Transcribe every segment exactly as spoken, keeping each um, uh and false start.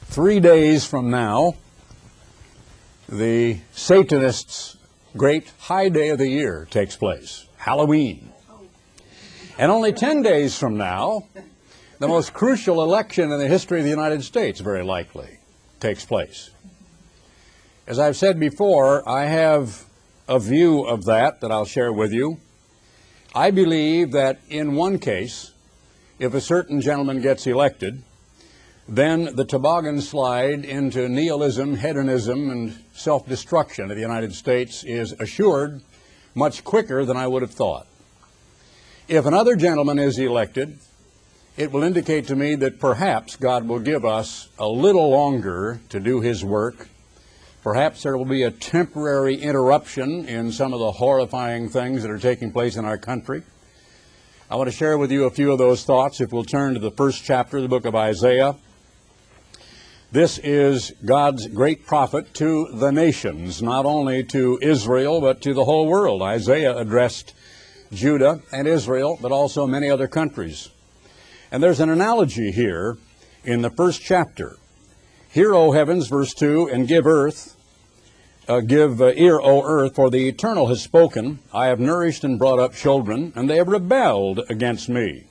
Three days from now, the Satanists' great high day of the year takes place, Halloween. And only ten days from now, the most crucial election in the history of the United States, very likely, takes place. As I've said before, I have a view of that that I'll share with you. I believe that in one case, if a certain gentleman gets elected, then the toboggan slide into nihilism, hedonism, and self-destruction of the United States is assured much quicker than I would have thought. If another gentleman is elected, it will indicate to me that perhaps God will give us a little longer to do His work. Perhaps there will be a temporary interruption in some of the horrifying things that are taking place in our country. I want to share with you a few of those thoughts. If we'll turn to the first chapter of the book of Isaiah. This is God's great prophet to the nations, not only to Israel, but to the whole world. Isaiah addressed Judah and Israel, but also many other countries. And there's an analogy here in the first chapter. Hear, O heavens, verse two, and give earth, uh, give uh, ear, O earth, for the Eternal has spoken. I have nourished and brought up children, and they have rebelled against me.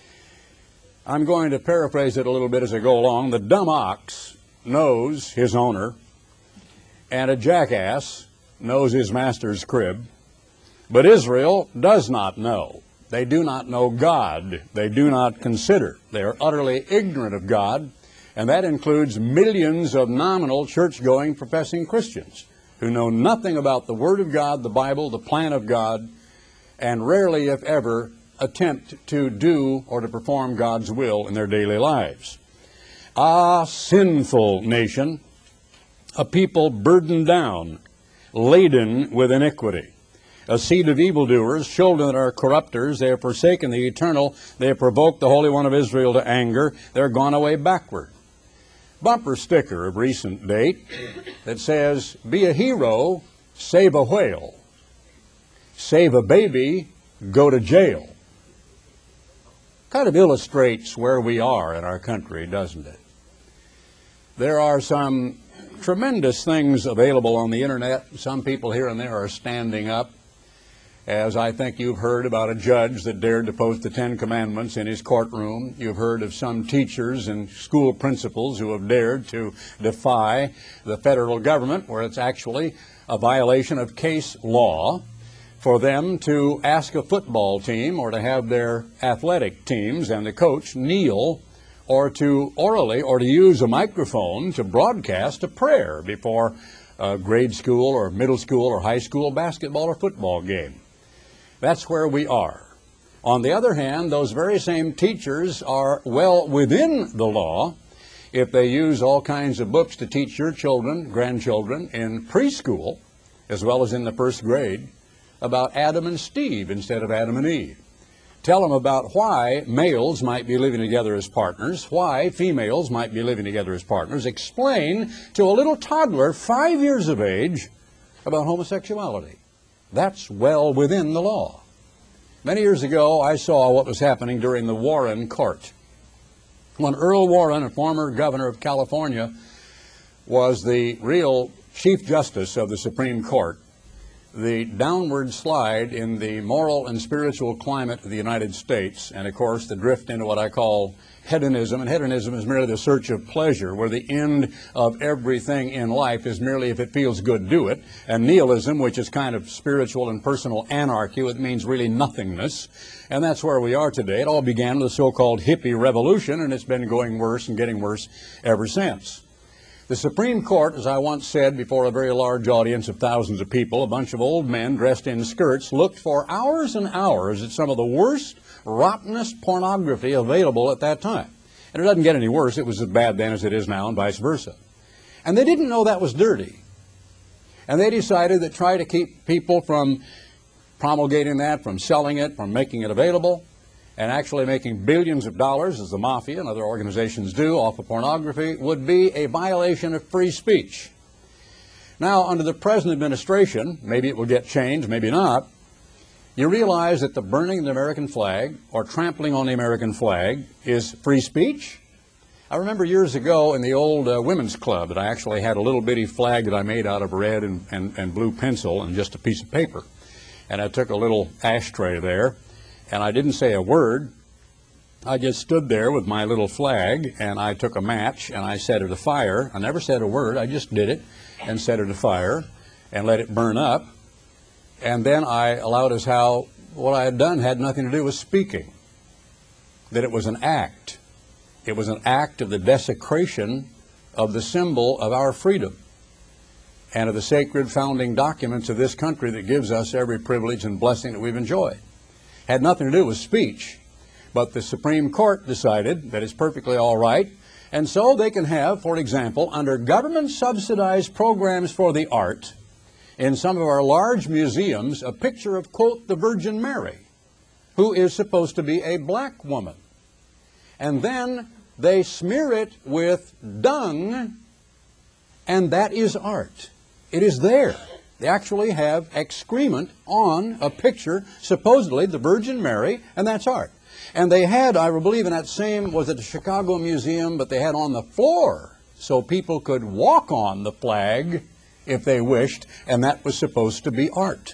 I'm going to paraphrase it a little bit as I go along. The dumb ox knows his owner, and a jackass knows his master's crib. But Israel does not know. They do not know God. They do not consider. They are utterly ignorant of God, and that includes millions of nominal church-going professing Christians who know nothing about the Word of God, the Bible, the plan of God, and rarely, if ever, attempt to do or to perform God's will in their daily lives. Ah, sinful nation, a people burdened down, laden with iniquity, a seed of evildoers, children that are corrupters. They have forsaken the Eternal. They have provoked the Holy One of Israel to anger. They're gone away backward. Bumper sticker of recent date that says, be a hero, save a whale. Save a baby, go to jail. Kind of illustrates where we are in our country, doesn't it? There are some tremendous things available on the internet. Some people here and there are standing up, as I think you've heard about a judge that dared to post the Ten Commandments in his courtroom. You've heard of some teachers and school principals who have dared to defy the federal government, where it's actually a violation of case law for them to ask a football team or to have their athletic teams and the coach kneel or to orally or to use a microphone to broadcast a prayer before a grade school or middle school or high school basketball or football game. That's where we are. On the other hand, those very same teachers are well within the law if they use all kinds of books to teach your children, grandchildren in preschool as well as in the first grade about Adam and Steve instead of Adam and Eve. Tell them about why males might be living together as partners, why females might be living together as partners. Explain to a little toddler, five years of age, about homosexuality. That's well within the law. Many years ago, I saw what was happening during the Warren Court. When Earl Warren, a former governor of California, was the real Chief Justice of the Supreme Court, the downward slide in the moral and spiritual climate of the United States, and of course the drift into what I call hedonism, and hedonism is merely the search of pleasure, where the end of everything in life is merely if it feels good, do it, and nihilism, which is kind of spiritual and personal anarchy, it means really nothingness, and that's where we are today. It all began with the so-called hippie revolution, and it's been going worse and getting worse ever since. The Supreme Court, as I once said before a very large audience of thousands of people, a bunch of old men dressed in skirts, looked for hours and hours at some of the worst, rottenest pornography available at that time. And it doesn't get any worse. It was as bad then as it is now, and vice versa. And they didn't know that was dirty. And they decided to try to keep people from promulgating that, from selling it, from making it available, and actually making billions of dollars, as the mafia and other organizations do, off of pornography, would be a violation of free speech. Now, under the present administration, maybe it will get changed, maybe not, you realize that the burning of the American flag or trampling on the American flag is free speech. I remember years ago in the old uh, women's club that I actually had a little bitty flag that I made out of red and, and, and blue pencil and just a piece of paper. And I took a little ashtray there, and I didn't say a word. I just stood there with my little flag, and I took a match, and I set it afire. I never said a word. I just did it and set it afire and let it burn up. And then I allowed as how what I had done had nothing to do with speaking, that it was an act. It was an act of the desecration of the symbol of our freedom and of the sacred founding documents of this country that gives us every privilege and blessing that we've enjoyed. Had nothing to do with speech, but the Supreme Court decided that it's perfectly all right, and so they can have, for example, under government-subsidized programs for the art, in some of our large museums, a picture of, quote, the Virgin Mary, who is supposed to be a black woman. And then they smear it with dung, and that is art. It is there. They actually have excrement on a picture, supposedly the Virgin Mary, and that's art. And they had, I believe in that same, was it the Chicago Museum, but they had on the floor so people could walk on the flag if they wished, and that was supposed to be art.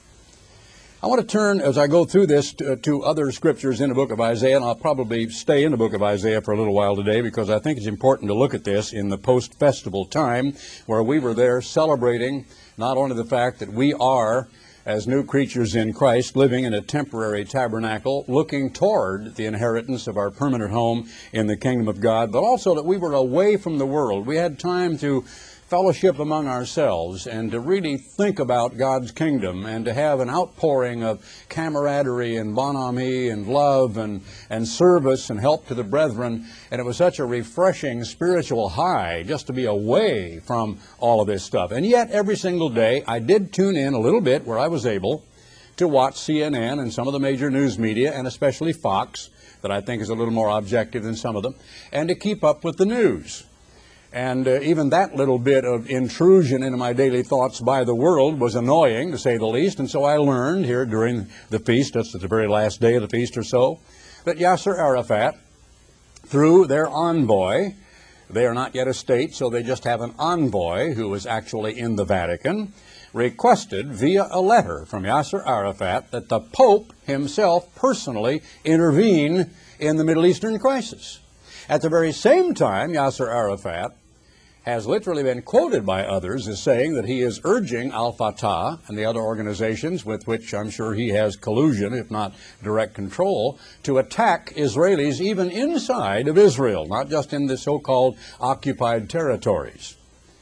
I want to turn, as I go through this, to, to other scriptures in the book of Isaiah, and I'll probably stay in the book of Isaiah for a little while today because I think it's important to look at this in the post-festival time where we were there celebrating not only the fact that we are, as new creatures in Christ, living in a temporary tabernacle, looking toward the inheritance of our permanent home in the kingdom of God, but also that we were away from the world. We had time to fellowship among ourselves and to really think about God's kingdom and to have an outpouring of camaraderie and bonhomie and love and, and service and help to the brethren. And it was such a refreshing spiritual high just to be away from all of this stuff. And yet every single day I did tune in a little bit where I was able to watch C N N and some of the major news media, and especially Fox, that I think is a little more objective than some of them, and to keep up with the news. And uh, even that little bit of intrusion into my daily thoughts by the world was annoying, to say the least. And so I learned here during the feast, that's at the very last day of the feast or so, that Yasser Arafat, through their envoy, they are not yet a state, so they just have an envoy who is actually in the Vatican, requested via a letter from Yasser Arafat that the Pope himself personally intervene in the Middle Eastern crisis. At the very same time, Yasser Arafat has literally been quoted by others as saying that he is urging al-Fatah and the other organizations with which I'm sure he has collusion, if not direct control, to attack Israelis even inside of Israel, not just in the so-called occupied territories.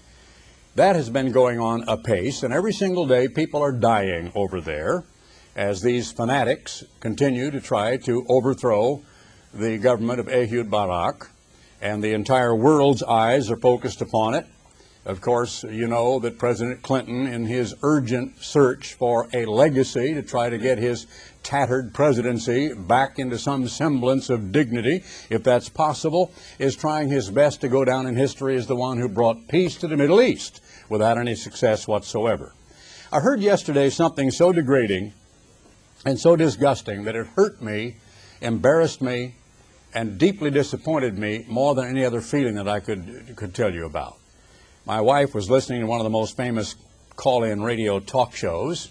That has been going on apace, and every single day people are dying over there as these fanatics continue to try to overthrow the government of Ehud Barak, and the entire world's eyes are focused upon it. Of course, you know that President Clinton, in his urgent search for a legacy to try to get his tattered presidency back into some semblance of dignity, if that's possible, is trying his best to go down in history as the one who brought peace to the Middle East without any success whatsoever. I heard yesterday something so degrading and so disgusting that it hurt me, embarrassed me, and deeply disappointed me more than any other feeling that I could, could tell you about. My wife was listening to one of the most famous call-in radio talk shows,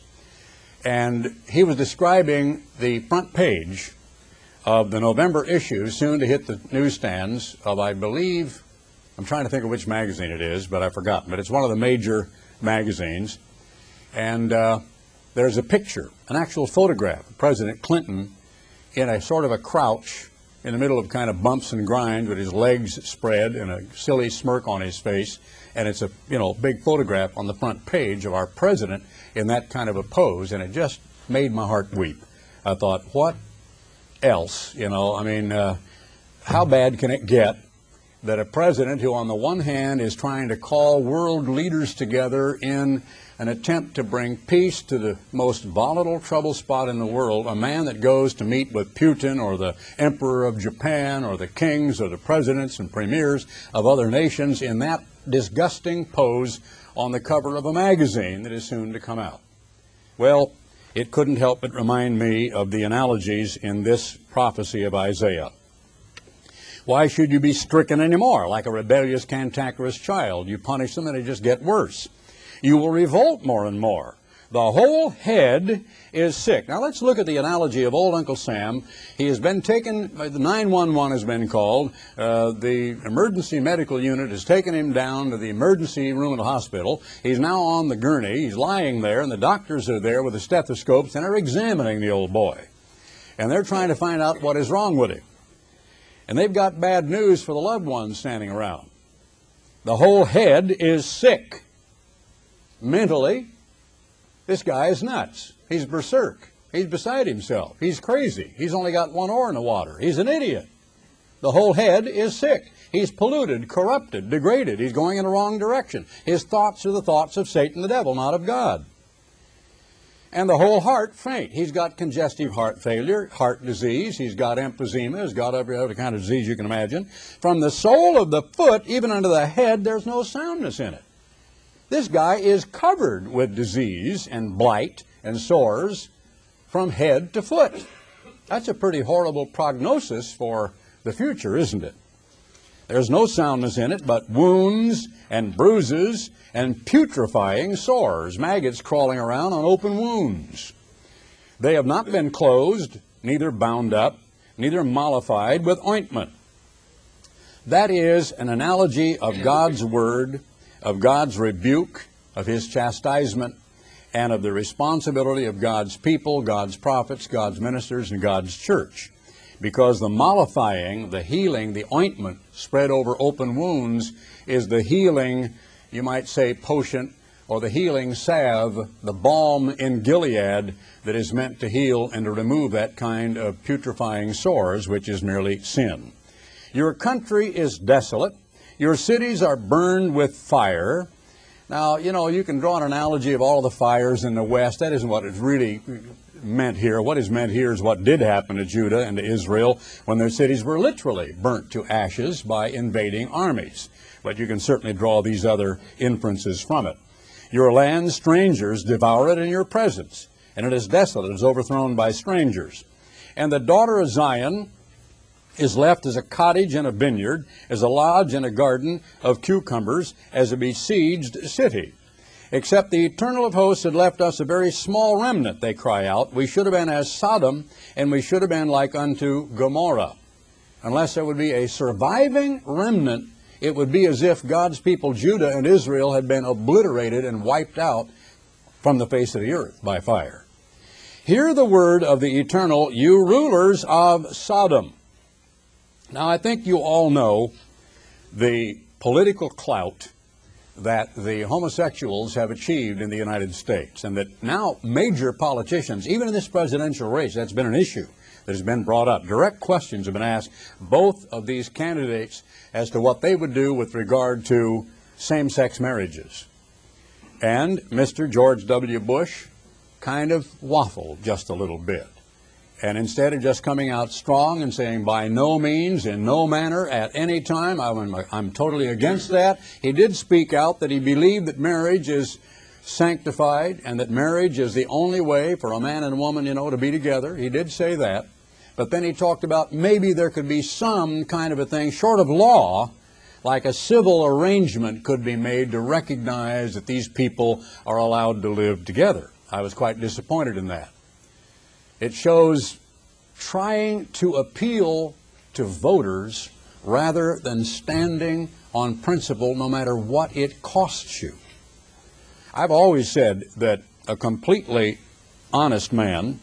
and he was describing the front page of the November issue, soon to hit the newsstands, of, I believe, I'm trying to think of which magazine it is, but I've forgotten, but it's one of the major magazines, and uh, there's a picture, an actual photograph of President Clinton in a sort of a crouch in the middle of kind of bumps and grinds with his legs spread and a silly smirk on his face. And it's a, you know, big photograph on the front page of our president in that kind of a pose. And it just made my heart weep. I thought, what else? You know, I mean, uh, how bad can it get that a president who on the one hand is trying to call world leaders together in an attempt to bring peace to the most volatile trouble spot in the world, a man that goes to meet with Putin or the Emperor of Japan or the kings or the presidents and premiers of other nations in that disgusting pose on the cover of a magazine that is soon to come out. Well, it couldn't help but remind me of the analogies in this prophecy of Isaiah. Why should you be stricken anymore like a rebellious, cantankerous child? You punish them and they just get worse. You will revolt more and more. The whole head is sick. Now let's look at the analogy of old Uncle Sam. He has been taken, nine one one has been called. Uh, the emergency medical unit has taken him down to the emergency room at the hospital. He's now on the gurney. He's lying there, and the doctors are there with the stethoscopes and are examining the old boy. And they're trying to find out what is wrong with him. And they've got bad news for the loved ones standing around. The whole head is sick. Mentally, this guy is nuts. He's berserk. He's beside himself. He's crazy. He's only got one oar in the water. He's an idiot. The whole head is sick. He's polluted, corrupted, degraded. He's going in the wrong direction. His thoughts are the thoughts of Satan the devil, not of God. And the whole heart faint. He's got congestive heart failure, heart disease. He's got emphysema. He's got every other kind of disease you can imagine. From the sole of the foot, even under the head, there's no soundness in it. This guy is covered with disease and blight and sores from head to foot. That's a pretty horrible prognosis for the future, isn't it? There's no soundness in it but wounds and bruises and putrefying sores, maggots crawling around on open wounds. They have not been closed, neither bound up, neither mollified with ointment. That is an analogy of God's word, of God's rebuke, of his chastisement, and of the responsibility of God's people, God's prophets, God's ministers, and God's church. Because the mollifying, the healing, the ointment spread over open wounds is the healing, you might say, potion, or the healing salve, the balm in Gilead that is meant to heal and to remove that kind of putrefying sores, which is merely sin. Your country is desolate. Your cities are burned with fire. Now, you know, you can draw an analogy of all the fires in the West. That isn't what is really meant here. What is meant here is what did happen to Judah and to Israel when their cities were literally burnt to ashes by invading armies. But you can certainly draw these other inferences from it. Your land, strangers devour it in your presence, and it is desolate, it is overthrown by strangers. And the daughter of Zion is left as a cottage and a vineyard, as a lodge and a garden of cucumbers, as a besieged city. Except the Eternal of hosts had left us a very small remnant, they cry out. We should have been as Sodom, and we should have been like unto Gomorrah. Unless there would be a surviving remnant, it would be as if God's people, Judah and Israel, had been obliterated and wiped out from the face of the earth by fire. Hear the word of the Eternal, you rulers of Sodom. Now, I think you all know the political clout that the homosexuals have achieved in the United States, and that now major politicians, even in this presidential race, that's been an issue that has been brought up. Direct questions have been asked both of these candidates as to what they would do with regard to same-sex marriages. And Mister George W. Bush kind of waffled just a little bit. And instead of just coming out strong and saying, by no means, in no manner, at any time, I'm, I'm totally against that, he did speak out that he believed that marriage is sanctified and that marriage is the only way for a man and a woman, you know, to be together. He did say that. But then he talked about maybe there could be some kind of a thing, short of law, like a civil arrangement could be made to recognize that these people are allowed to live together. I was quite disappointed in that. It shows trying to appeal to voters rather than standing on principle no matter what it costs you. I've always said that a completely honest man,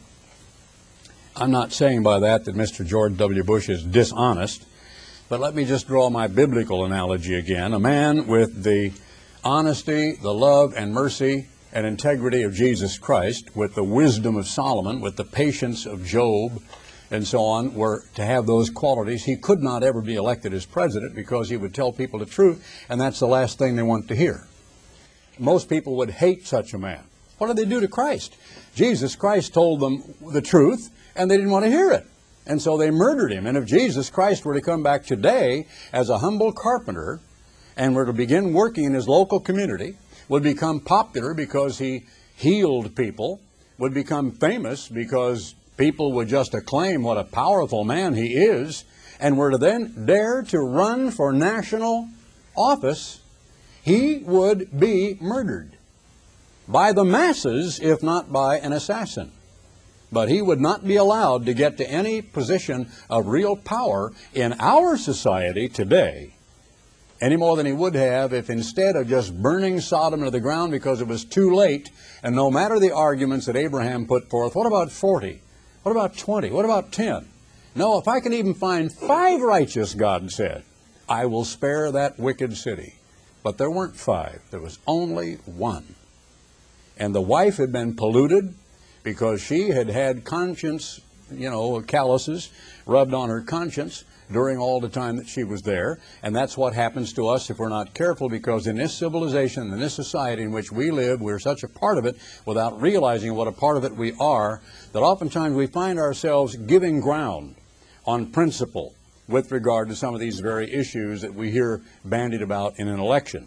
I'm not saying by that that Mister George W. Bush is dishonest, but let me just draw my biblical analogy again. A man with the honesty, the love and mercy and integrity of Jesus Christ, with the wisdom of Solomon, with the patience of Job, and so on, were to have those qualities. He could not ever be elected as president because he would tell people the truth, and that's the last thing they want to hear. Most people would hate such a man. What did they do to Christ? Jesus Christ told them the truth, and they didn't want to hear it. And so they murdered him. And if Jesus Christ were to come back today as a humble carpenter and were to begin working in his local community, would become popular because he healed people, would become famous because people would just acclaim what a powerful man he is, and were to then dare to run for national office, he would be murdered by the masses, if not by an assassin. But he would not be allowed to get to any position of real power in our society today, any more than he would have if instead of just burning Sodom to the ground because it was too late, and no matter the arguments that Abraham put forth, what about forty? What about twenty? What about ten? No, if I can even find five righteous, God said, I will spare that wicked city. But there weren't five. There was only one. And the wife had been polluted because she had had conscience, you know, calluses rubbed on her conscience during all the time that she was there. And that's what happens to us if we're not careful, because in this civilization, in this society in which we live, we're such a part of it without realizing what a part of it we are, that oftentimes we find ourselves giving ground on principle with regard to some of these very issues that we hear bandied about in an election.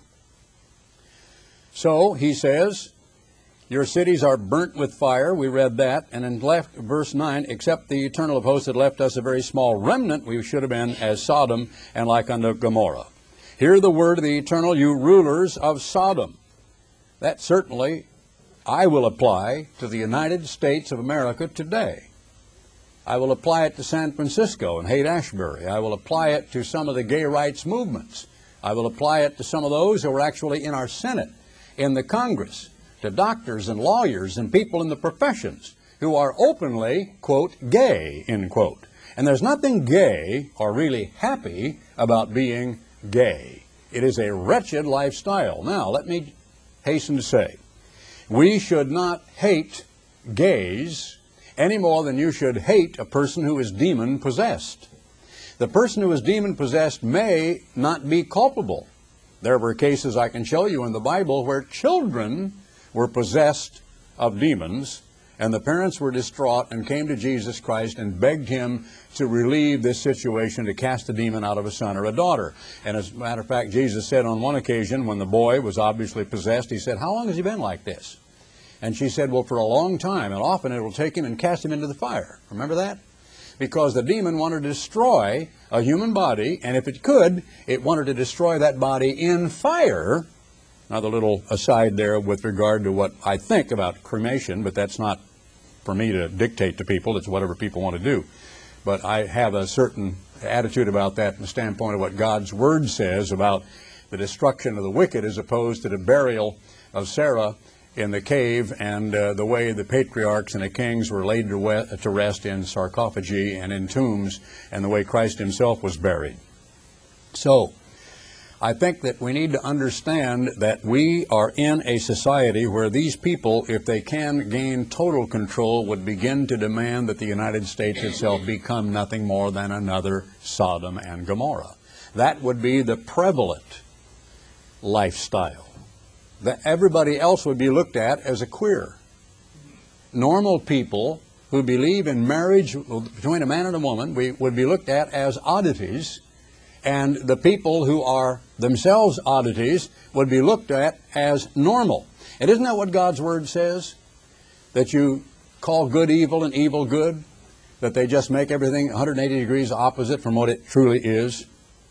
So he says, your cities are burnt with fire. We read that. And in left, verse nine, except the Eternal of hosts had left us a very small remnant, we should have been as Sodom and like unto Gomorrah. Hear the word of the Eternal, you rulers of Sodom. That certainly I will apply to the United States of America today. I will apply it to San Francisco and Haight-Ashbury. I will apply it to some of the gay rights movements. I will apply it to some of those who are actually in our Senate, in the Congress, to doctors and lawyers and people in the professions who are openly, quote, gay, end quote. And there's nothing gay or really happy about being gay. It is a wretched lifestyle. Now, let me hasten to say, we should not hate gays any more than you should hate a person who is demon-possessed. The person who is demon-possessed may not be culpable. There were cases I can show you in the Bible where children were possessed of demons, and the parents were distraught and came to Jesus Christ and begged him to relieve this situation, to cast the demon out of a son or a daughter. And as a matter of fact, Jesus said on one occasion when the boy was obviously possessed, he said, how long has he been like this? And she said, well, for a long time, and often it will take him and cast him into the fire. Remember that? Because the demon wanted to destroy a human body, and if it could, it wanted to destroy that body in fire. Another little aside there with regard to what I think about cremation, but that's not for me to dictate to people. It's whatever people want to do. But I have a certain attitude about that from the standpoint of what God's Word says about the destruction of the wicked as opposed to the burial of Sarah in the cave, and uh, the way the patriarchs and the kings were laid to rest in sarcophagi and in tombs, and the way Christ himself was buried. So, I think that we need to understand that we are in a society where these people, if they can gain total control, would begin to demand that the United States itself become nothing more than another Sodom and Gomorrah. That would be the prevalent lifestyle. That everybody else would be looked at as a queer. Normal people who believe in marriage between a man and a woman we, would be looked at as oddities, and the people who are themselves oddities would be looked at as normal. And isn't that what God's Word says? That you call good evil and evil good? That they just make everything one hundred eighty degrees opposite from what it truly is?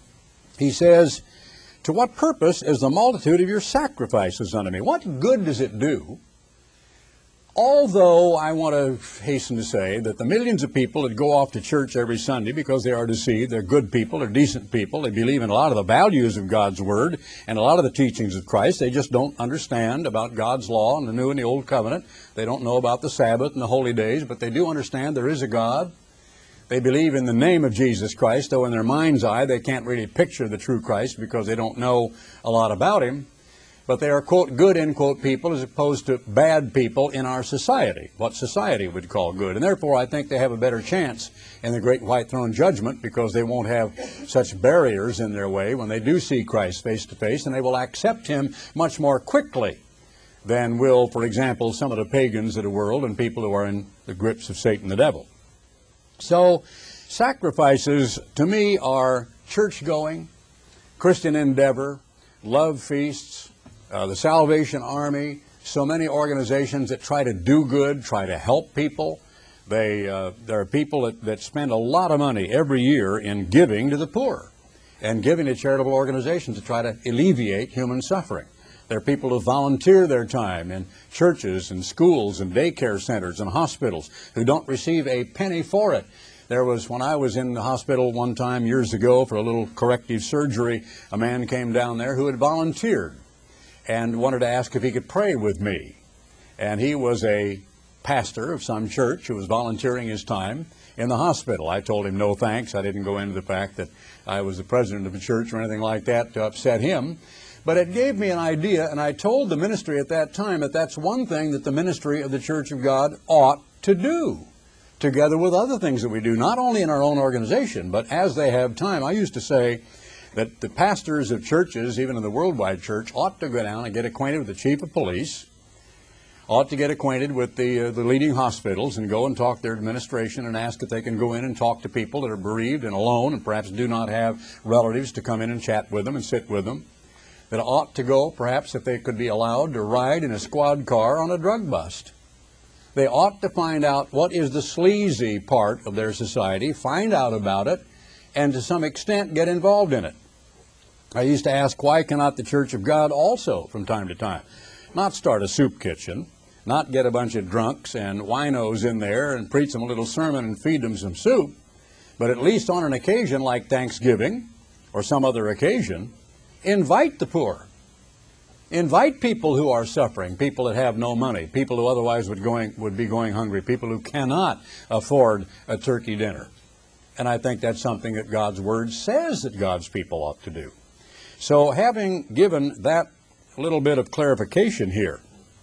He says, to what purpose is the multitude of your sacrifices unto me? What good does it do? Although I want to hasten to say that the millions of people that go off to church every Sunday because they are deceived, they're good people, they're decent people, they believe in a lot of the values of God's Word and a lot of the teachings of Christ, they just don't understand about God's law and the New and the Old Covenant. They don't know about the Sabbath and the holy days, but they do understand there is a God. They believe in the name of Jesus Christ, though in their mind's eye they can't really picture the true Christ because they don't know a lot about Him. But they are, quote, good, end quote, people as opposed to bad people in our society, what society would call good. And therefore I think they have a better chance in the great white throne judgment because they won't have such barriers in their way when they do see Christ face to face, and they will accept Him much more quickly than will, for example, some of the pagans of the world and people who are in the grips of Satan the devil. So sacrifices to me are church-going, Christian endeavor, love feasts, Uh, the Salvation Army, so many organizations that try to do good, try to help people, They, uh, there are people that, that spend a lot of money every year in giving to the poor and giving to charitable organizations to try to alleviate human suffering. There are people who volunteer their time in churches and schools and daycare centers and hospitals who don't receive a penny for it. There was, when I was in the hospital one time years ago for a little corrective surgery, a man came down there who had volunteered and wanted to ask if he could pray with me. And he was a pastor of some church who was volunteering his time in the hospital. I told him no thanks. I didn't go into the fact that I was the president of a church or anything like that to upset him. But it gave me an idea, and I told the ministry at that time that that's one thing that the ministry of the Church of God ought to do, together with other things that we do, not only in our own organization, but as they have time. I used to say that the pastors of churches, even in the worldwide church, ought to go down and get acquainted with the chief of police, ought to get acquainted with the, uh, the leading hospitals and go and talk to their administration and ask if they can go in and talk to people that are bereaved and alone and perhaps do not have relatives to come in and chat with them and sit with them. That ought to go, perhaps if they could be allowed, to ride in a squad car on a drug bust. They ought to find out what is the sleazy part of their society, find out about it, and to some extent get involved in it. I used to ask, why cannot the Church of God also, from time to time, not start a soup kitchen, not get a bunch of drunks and winos in there and preach them a little sermon and feed them some soup, but at least on an occasion like Thanksgiving or some other occasion, invite the poor. Invite people who are suffering, people that have no money, people who otherwise would, going, would be going hungry, people who cannot afford a turkey dinner. And I think that's something that God's Word says that God's people ought to do. So having given that little bit of clarification here,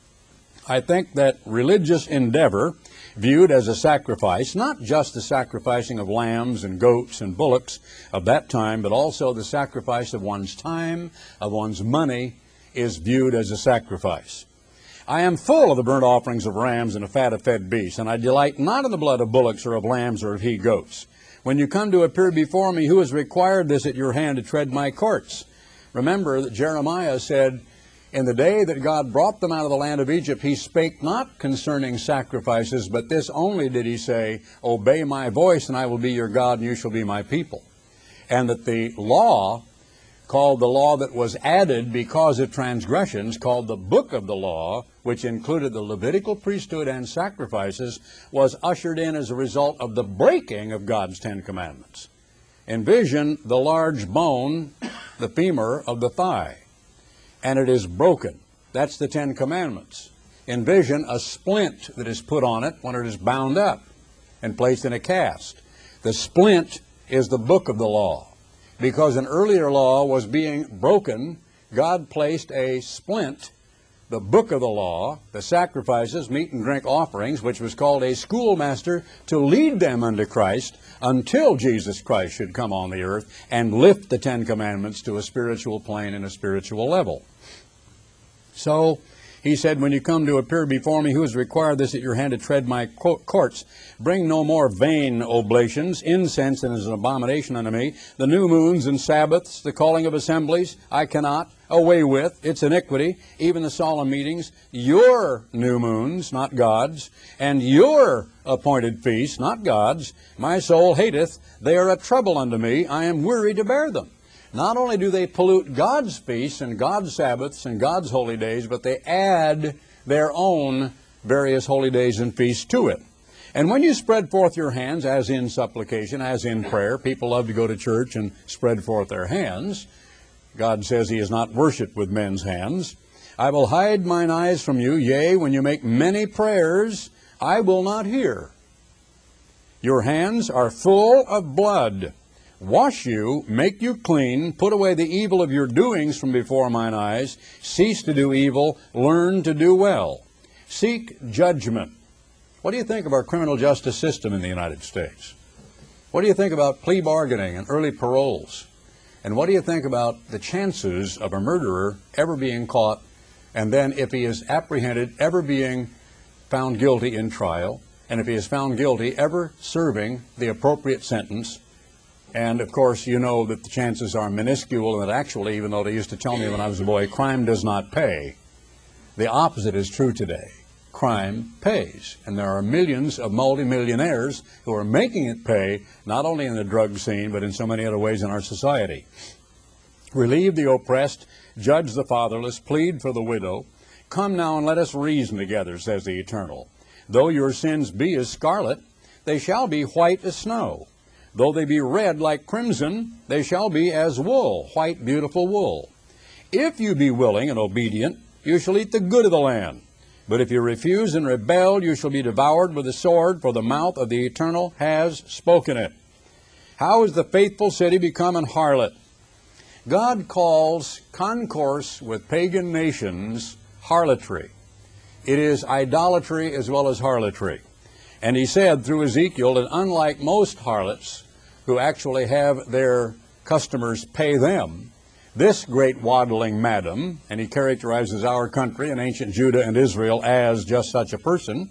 I think that religious endeavor viewed as a sacrifice, not just the sacrificing of lambs and goats and bullocks of that time, but also the sacrifice of one's time, of one's money, is viewed as a sacrifice. I am full of the burnt offerings of rams and the fat of fed beasts, and I delight not in the blood of bullocks or of lambs or of he-goats. When you come to appear before me, who has required this at your hand to tread my courts? Remember that Jeremiah said, in the day that God brought them out of the land of Egypt, he spake not concerning sacrifices, but this only did he say, obey my voice, and I will be your God, and you shall be my people. And that the law, called the law that was added because of transgressions, called the book of the law, which included the Levitical priesthood and sacrifices, was ushered in as a result of the breaking of God's Ten Commandments. Envision the large bone, the femur of the thigh, and it is broken. That's the Ten Commandments. Envision a splint that is put on it when it is bound up and placed in a cast. The splint is the book of the law. Because an earlier law was being broken, God placed a splint, the book of the law, the sacrifices, meat and drink offerings, which was called a schoolmaster, to lead them unto Christ until Jesus Christ should come on the earth and lift the Ten Commandments to a spiritual plane and a spiritual level. So he said, when you come to appear before me, who has required this at your hand to tread my courts? Bring no more vain oblations. Incense is an abomination unto me. The new moons and Sabbaths, the calling of assemblies, I cannot. Away with. It's iniquity. Even the solemn meetings. Your new moons, not God's, and your appointed feasts, not God's, my soul hateth. They are a trouble unto me. I am weary to bear them. Not only do they pollute God's feasts and God's Sabbaths and God's holy days, but they add their own various holy days and feasts to it. And when you spread forth your hands, as in supplication, as in prayer, people love to go to church and spread forth their hands. God says he is not worshipped with men's hands. I will hide mine eyes from you, yea, when you make many prayers, I will not hear. Your hands are full of blood. Wash you, make you clean, put away the evil of your doings from before mine eyes, cease to do evil, learn to do well. Seek judgment. What do you think of our criminal justice system in the United States? What do you think about plea bargaining and early paroles? And what do you think about the chances of a murderer ever being caught, and then if he is apprehended, ever being found guilty in trial, and if he is found guilty, ever serving the appropriate sentence? And, of course, you know that the chances are minuscule, and that actually, even though they used to tell me when I was a boy, crime does not pay, the opposite is true today. crime pays. And there are millions of multimillionaires who are making it pay, not only in the drug scene, but in so many other ways in our society. Relieve the oppressed, judge the fatherless, plead for the widow. Come now and let us reason together, says the Eternal. Though your sins be as scarlet, they shall be white as snow. Though they be red like crimson, they shall be as wool, white beautiful wool. If you be willing and obedient, you shall eat the good of the land. But if you refuse and rebel, you shall be devoured with the sword, for the mouth of the Eternal has spoken it. How is the faithful city become an harlot? God calls concourse with pagan nations harlotry. It is idolatry as well as harlotry. And he said through Ezekiel that unlike most harlots who actually have their customers pay them, this great waddling madam, and he characterizes our country and ancient Judah and Israel as just such a person,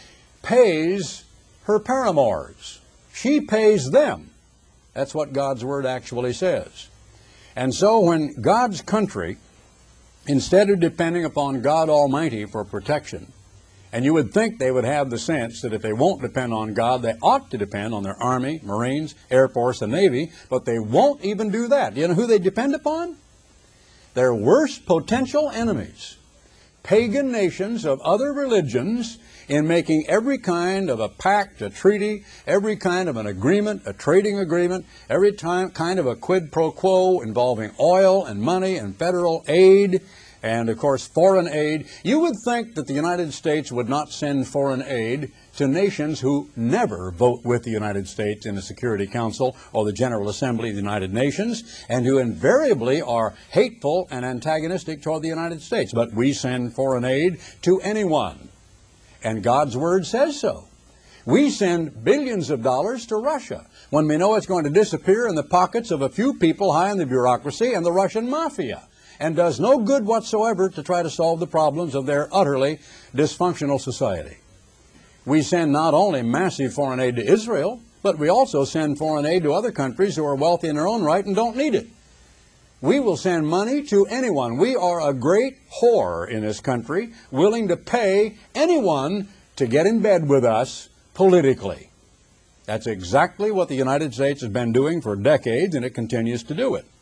pays her paramours. She pays them. That's what God's word actually says. And so when God's country, instead of depending upon God Almighty for protection, and you would think they would have the sense that if they won't depend on God, they ought to depend on their Army, Marines, Air Force, and Navy, but they won't even do that. Do you know who they depend upon? Their worst potential enemies, pagan nations of other religions, in making every kind of a pact, a treaty, every kind of an agreement, a trading agreement, every time, kind of a quid pro quo involving oil and money and federal aid, and of course foreign aid. You would think that the United States would not send foreign aid to nations who never vote with the United States in the Security Council or the General Assembly of the United Nations, and who invariably are hateful and antagonistic toward the United States. But we send foreign aid to anyone, and God's word says so. We send billions of dollars to Russia when we know it's going to disappear in the pockets of a few people high in the bureaucracy and the Russian mafia, and does no good whatsoever to try to solve the problems of their utterly dysfunctional society. We send not only massive foreign aid to Israel, but we also send foreign aid to other countries who are wealthy in their own right and don't need it. We will send money to anyone. We are a great whore in this country, willing to pay anyone to get in bed with us politically. That's exactly what the United States has been doing for decades, and it continues to do it.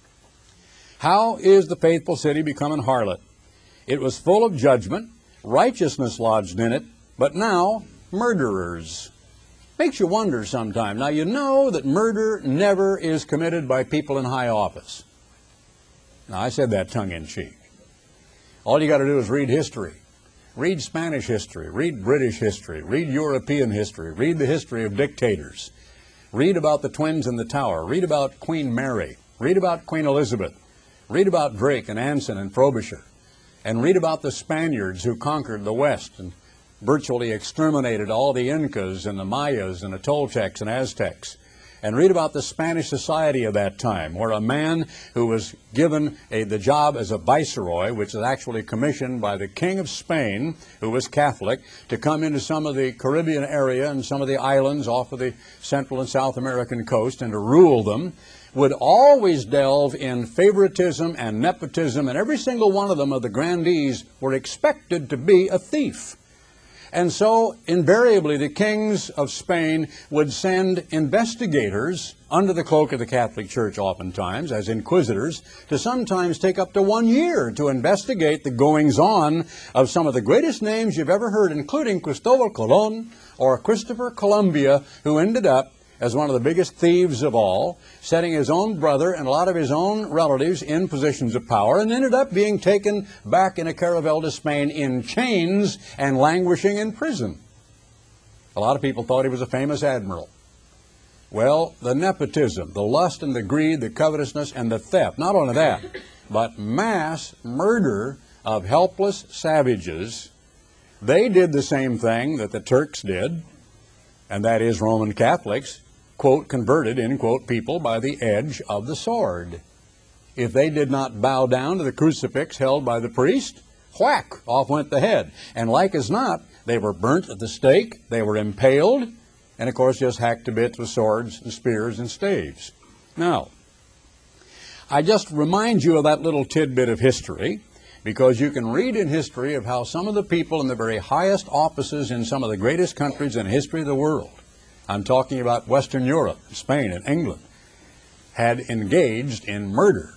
How is the faithful city become an harlot? It was full of judgment, righteousness lodged in it, but now murderers. Makes you wonder sometime. Now you know that murder never is committed by people in high office. Now I said that tongue-in-cheek. All you got to do is read history. Read Spanish history, read British history, read European history, read the history of dictators. Read about the twins in the tower, read about Queen Mary, read about Queen Elizabeth. Read about Drake and Anson and Frobisher, and read about the Spaniards who conquered the West and virtually exterminated all the Incas and the Mayas and the Toltecs and Aztecs. And read about the Spanish society of that time, where a man who was given a, the job as a viceroy, which is actually commissioned by the King of Spain, who was Catholic, to come into some of the Caribbean area and some of the islands off of the Central and South American coast and to rule them, would always delve in favoritism and nepotism, and every single one of them of the grandees were expected to be a thief. And so invariably the kings of Spain would send investigators under the cloak of the Catholic Church oftentimes as inquisitors to sometimes take up to one year to investigate the goings-on of some of the greatest names you've ever heard, including Cristobal Colon or Christopher Columbia, who ended up as one of the biggest thieves of all, setting his own brother and a lot of his own relatives in positions of power, and ended up being taken back in a caravel to Spain in chains and languishing in prison. A lot of people thought he was a famous admiral. Well, the nepotism, the lust and the greed, the covetousness and the theft, not only that, but mass murder of helpless savages, they did the same thing that the Turks did, and that is Roman Catholics, quote, converted, end quote, people by the edge of the sword. If they did not bow down to the crucifix held by the priest, whack, off went the head. And like as not, they were burnt at the stake, they were impaled, and of course just hacked to bits with swords and spears and staves. Now, I just remind you of that little tidbit of history because you can read in history of how some of the people in the very highest offices in some of the greatest countries in the history of the world, I'm talking about Western Europe, Spain and England, had engaged in murder.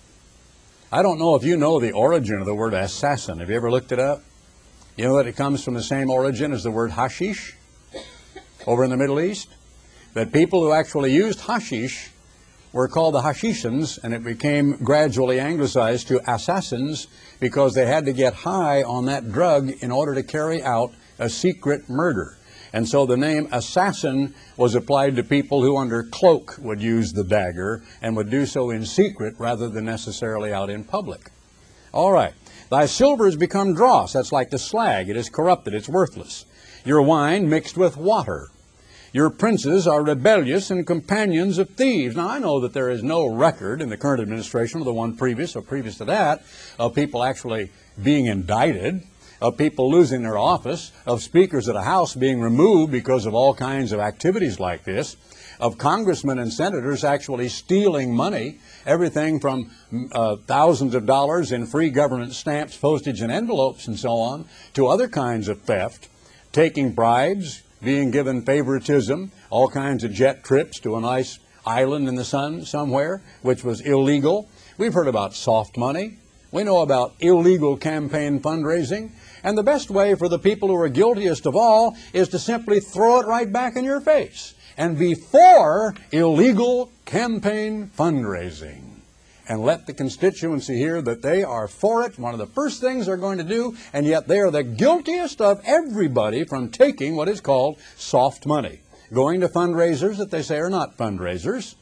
I don't know if you know the origin of the word assassin. Have you ever looked it up? You know that it comes from the same origin as the word hashish over in the Middle East? That people who actually used hashish were called the Hashishans, and it became gradually anglicized to assassins because they had to get high on that drug in order to carry out a secret murder. And so the name assassin was applied to people who under cloak would use the dagger and would do so in secret rather than necessarily out in public. All right. Thy silver has become dross. That's like the slag. It is corrupted. It's worthless. Your wine mixed with water. Your princes are rebellious and companions of thieves. Now, I know that there is no record in the current administration or the one previous or previous to that of people actually being indicted, of people losing their office, of speakers of the House being removed because of all kinds of activities like this, of congressmen and senators actually stealing money, everything from uh, thousands of dollars in free government stamps, postage, and envelopes and so on, to other kinds of theft, taking bribes, being given favoritism, all kinds of jet trips to a nice island in the sun somewhere, which was illegal. We've heard about soft money. We know about illegal campaign fundraising. And the best way for the people who are guiltiest of all is to simply throw it right back in your face and be for illegal campaign fundraising. And let the constituency hear that they are for it, one of the first things they're going to do, and yet they are the guiltiest of everybody from taking what is called soft money, going to fundraisers that they say are not fundraisers.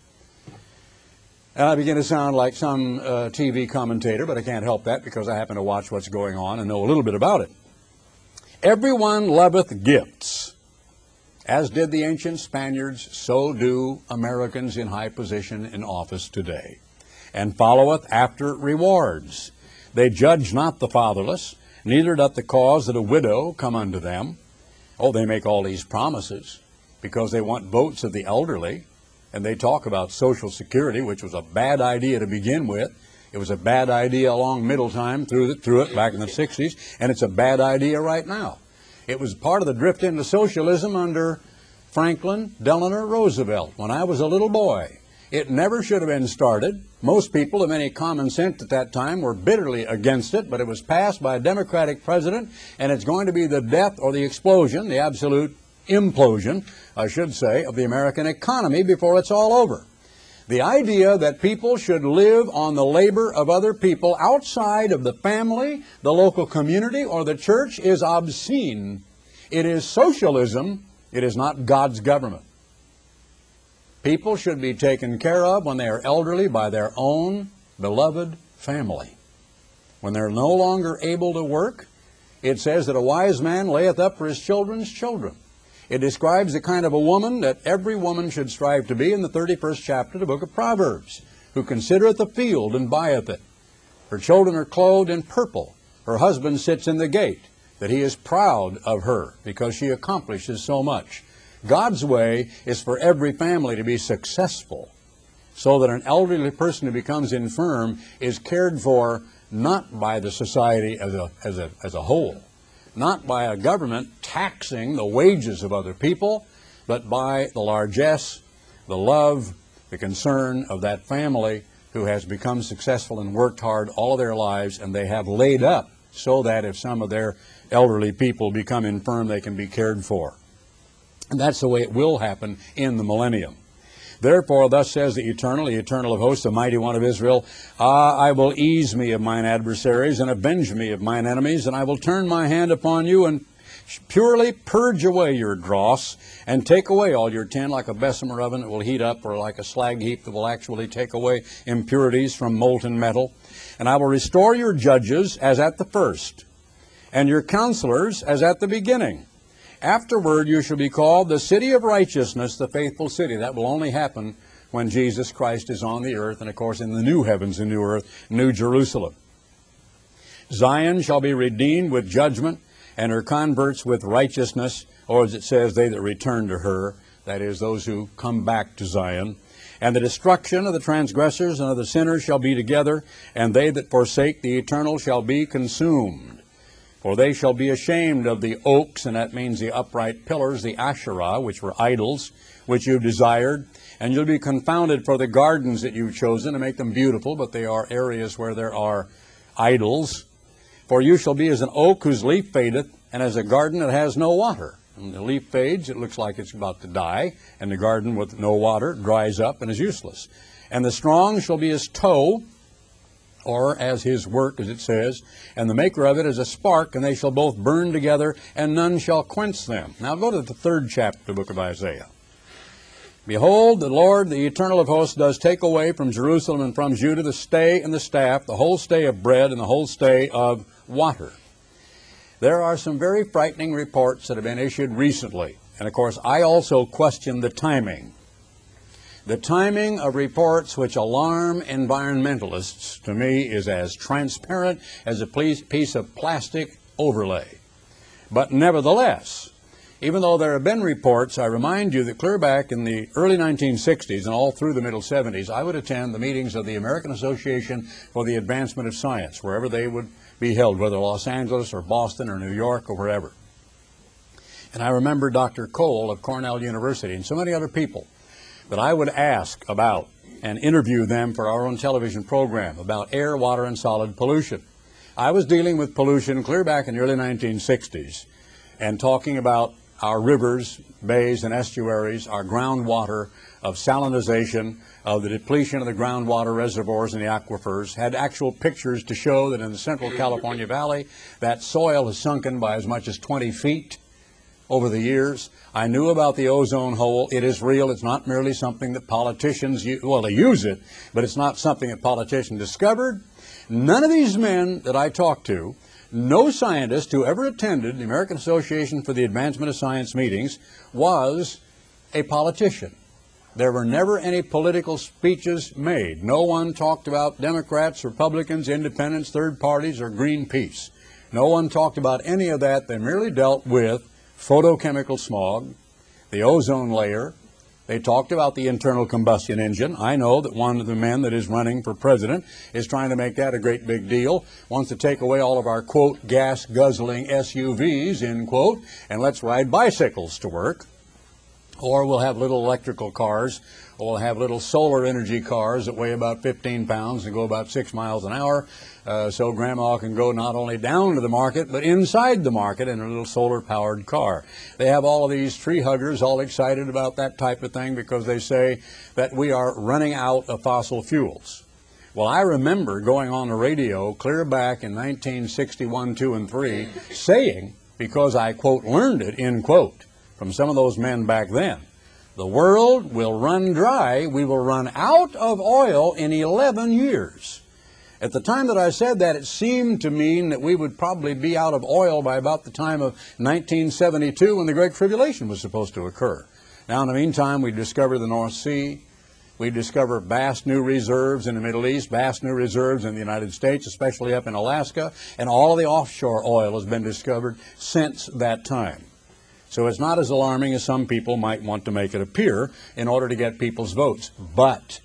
And I begin to sound like some uh, T V commentator, but I can't help that because I happen to watch what's going on and know a little bit about it. Everyone loveth gifts. As did the ancient Spaniards, so do Americans in high position in office today. And followeth after rewards. They judge not the fatherless, neither doth the cause of a widow come unto them. Oh, they make all these promises because they want votes of the elderly, and they talk about Social Security, which was a bad idea to begin with. It was a bad idea along middle time through, the, through it back in the sixties, and it's a bad idea right now. It was part of the drift into socialism under Franklin Delano Roosevelt when I was a little boy. It never should have been started. Most people of any common sense at that time were bitterly against it, but it was passed by a Democratic president, and it's going to be the death or the explosion, the absolute implosion, I should say, of the American economy before it's all over. The idea that people should live on the labor of other people outside of the family, the local community, or the church is obscene. It is socialism. It is not God's government. People should be taken care of when they are elderly by their own beloved family. When they're no longer able to work, it says that a wise man layeth up for his children's children. It describes the kind of a woman that every woman should strive to be in the thirty-first chapter of the book of Proverbs, who considereth the field and buyeth it. Her children are clothed in purple. Her husband sits in the gate, that he is proud of her because she accomplishes so much. God's way is for every family to be successful, so that an elderly person who becomes infirm is cared for not by the society as a, as a, as a whole, not by a government taxing the wages of other people, but by the largesse, the love, the concern of that family who has become successful and worked hard all of their lives, and they have laid up so that if some of their elderly people become infirm, they can be cared for. And that's the way it will happen in the millennium. Therefore, thus says the Eternal, the Eternal of hosts, the Mighty One of Israel, Ah, I will ease me of mine adversaries and avenge me of mine enemies, and I will turn my hand upon you and purely purge away your dross and take away all your tin like a Bessemer oven that will heat up, or like a slag heap that will actually take away impurities from molten metal. And I will restore your judges as at the first, and your counselors as at the beginning. Afterward you shall be called the city of righteousness, the faithful city. That will only happen when Jesus Christ is on the earth, and of course in the new heavens and new earth, New Jerusalem. Zion shall be redeemed with judgment, and her converts with righteousness, or as it says, they that return to her, that is, those who come back to Zion. And the destruction of the transgressors and of the sinners shall be together, and they that forsake the eternal shall be consumed. For they shall be ashamed of the oaks, and that means the upright pillars, the Asherah, which were idols, which you desired. And you'll be confounded for the gardens that you've chosen to make them beautiful, but they are areas where there are idols. For you shall be as an oak whose leaf fadeth, and as a garden that has no water. And the leaf fades, it looks like it's about to die, and the garden with no water dries up and is useless. And the strong shall be as tow, or as his work, as it says, and the maker of it is a spark, and they shall both burn together, and none shall quench them. Now go to the third chapter of the book of Isaiah. Behold, the Lord, the eternal of hosts, does take away from Jerusalem and from Judah the stay and the staff, the whole stay of bread and the whole stay of water. There are some very frightening reports that have been issued recently. And of course, I also question the timing. The timing of reports which alarm environmentalists, to me, is as transparent as a piece of plastic overlay. But nevertheless, even though there have been reports, I remind you that clear back in the early nineteen sixties and all through the middle seventies, I would attend the meetings of the American Association for the Advancement of Science, wherever they would be held, whether Los Angeles or Boston or New York or wherever. And I remember Doctor Cole of Cornell University and so many other people that I would ask about and interview them for our own television program about air, water, and solid pollution. I was dealing with pollution clear back in the early nineteen sixties and talking about our rivers, bays, and estuaries, our groundwater, of salinization, of the depletion of the groundwater reservoirs and the aquifers, had actual pictures to show that in the central California Valley, that soil has sunken by as much as twenty feet over the years. I knew about the ozone hole. It is real. It's not merely something that politicians use. Well, they use it, but it's not something that politicians discovered. None of these men that I talked to, no scientist who ever attended the American Association for the Advancement of Science meetings was a politician. There were never any political speeches made. No one talked about Democrats, Republicans, independents, third parties, or Greenpeace. No one talked about any of that. They merely dealt with photochemical smog, the ozone layer. They talked about the internal combustion engine. I know that one of the men that is running for president is trying to make that a great big deal, wants to take away all of our, quote, gas-guzzling S U Vs, end quote, and let's ride bicycles to work. Or we'll have little electrical cars, or we'll have little solar energy cars that weigh about fifteen pounds and go about six miles an hour, uh, so Grandma can go not only down to the market, but inside the market in a little solar-powered car. They have all of these tree huggers all excited about that type of thing because they say that we are running out of fossil fuels. Well, I remember going on the radio clear back in nineteen sixty-one, two, and three, saying, because I, quote, learned it, end quote, from some of those men back then, the world will run dry. We will run out of oil in eleven years. At the time that I said that, it seemed to mean that we would probably be out of oil by about the time of nineteen seventy-two, when the Great Tribulation was supposed to occur. Now, in the meantime, we discovered the North Sea. We discovered vast new reserves in the Middle East, vast new reserves in the United States, especially up in Alaska, and all of the offshore oil has been discovered since that time. So it's not as alarming as some people might want to make it appear in order to get people's votes. But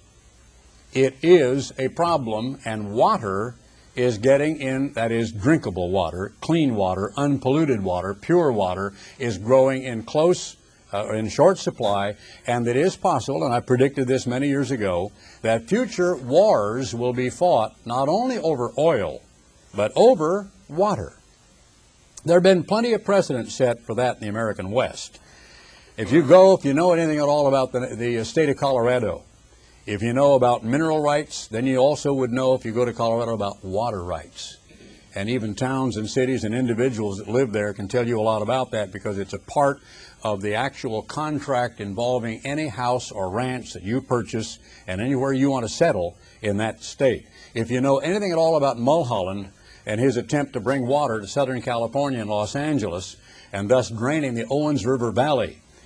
it is a problem, and water is getting in, that is drinkable water, clean water, unpolluted water, pure water, is growing in close, uh, in short supply, and it is possible, and I predicted this many years ago, that future wars will be fought not only over oil, but over water. There have been plenty of precedent set for that in the American West. If you go, if you know anything at all about the, the state of Colorado, if you know about mineral rights, then you also would know, if you go to Colorado, about water rights. And even towns and cities and individuals that live there can tell you a lot about that, because it's a part of the actual contract involving any house or ranch that you purchase and anywhere you want to settle in that state. If you know anything at all about Mulholland and his attempt to bring water to Southern California and Los Angeles, and thus draining the Owens River Valley